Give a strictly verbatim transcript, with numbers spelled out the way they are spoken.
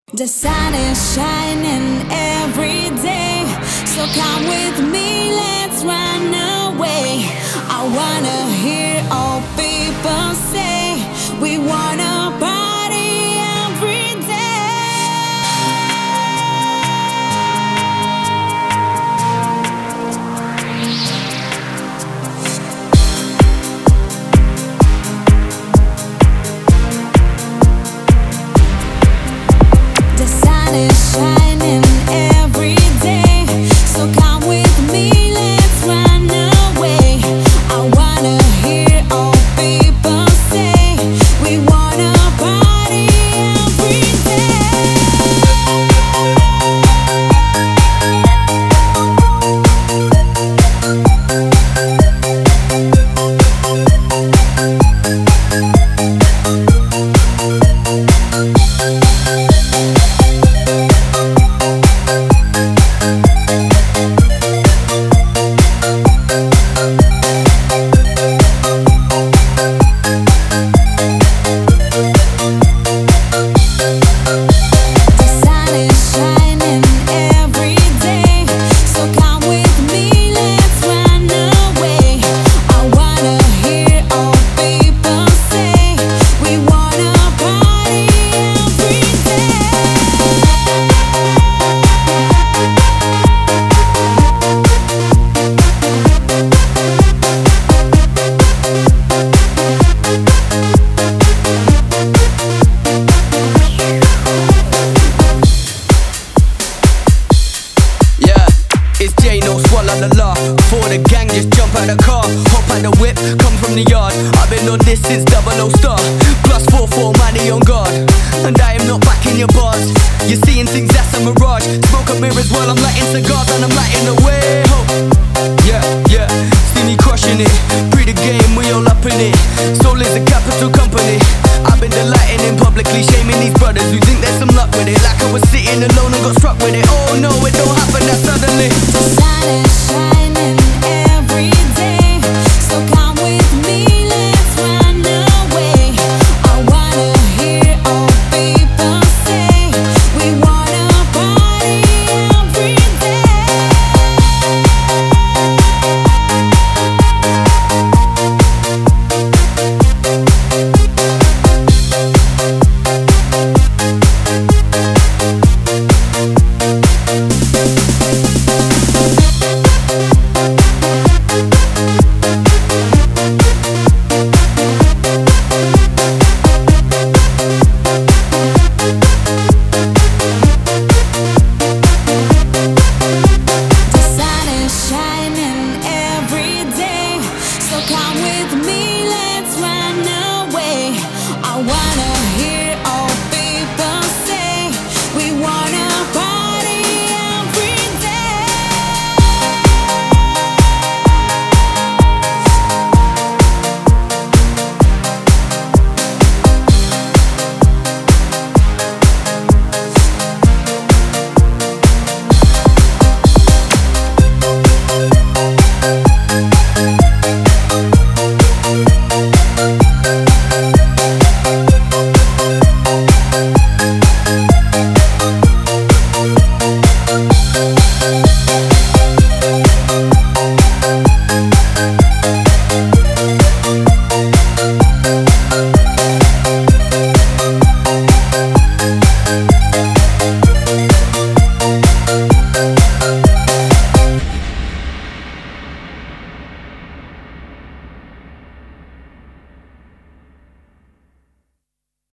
The sun is shining every day, so come with me, let's run away. I wanna hear all people say, we wanna party every day. The sun is shining every day, so come with me, let's run away. I wanna hear all people say, we wanna party every day. The sun is shining every day, so come with me, let's run away. I wanna hear all people say, we wanna party every day. Yeah, it's J, no swallow la la. For the gang, just jump out the car, hop out the whip, come from the yard. I've been on this since double O star. Plus four four money on guard, and I am not back in your bars. You're seeing things that's a mirage. Smoke up mirrors while I'm lighting cigars and I'm lighting away. Ho. Yeah, yeah, see me crushing it. Pre the game, we all up in it. Soul is a capital company. I've been delighting in publicly, shaming these brothers who think there's some luck with it. Like I was sitting alone and got struck with it. Oh no, it don't happen that suddenly. The sun is shining